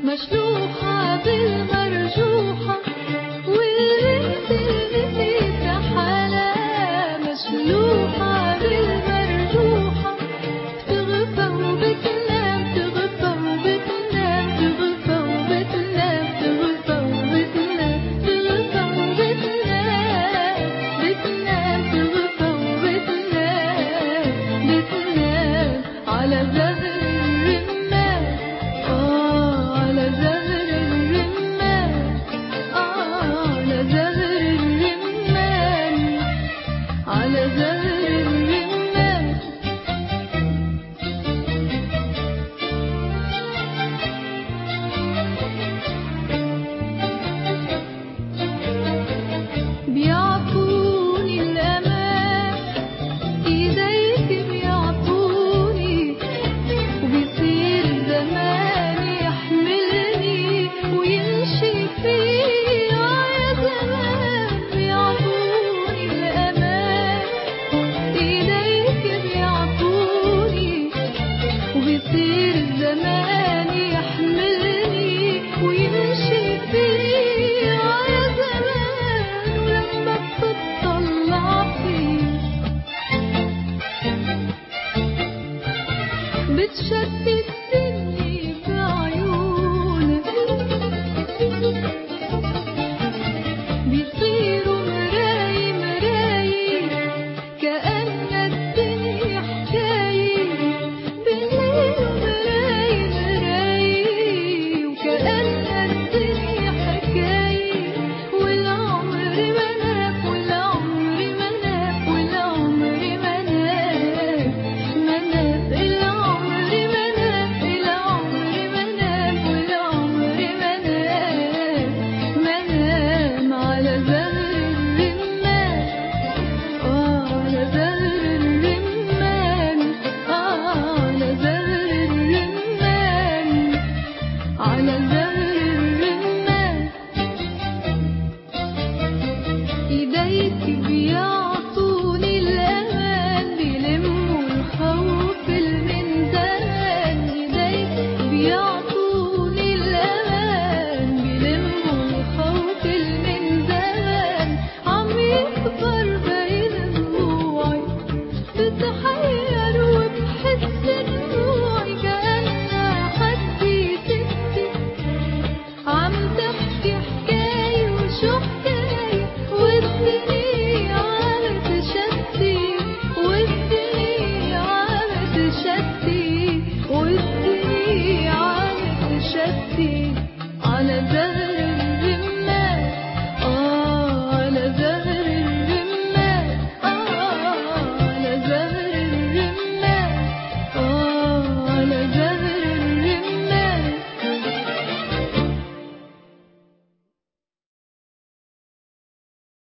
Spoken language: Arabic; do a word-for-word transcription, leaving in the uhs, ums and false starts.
مشلوحة بالمرجوحة والبنت اللي فيها حالة مشلوحة بالمرجوحة تغفى وبتنام تغفى وبتنام تغفى وبتنام تغفى وبتنام تغفى وبتنام بتنام تغفى وبتنام بتنام على زهر الرمان آه على زهر الرمان آه على زهر الرمان على زهر الرمان بيعطوني الأمان إيديك بيعطوني وبيصير الزمان يحملني ويمشي فيا يا زمان بيعطوني الأمان إيديك بيعطوني وبيصير الزمان يحملني ويمشي فيا يا زمان ولما بتطلع فيه بتشتت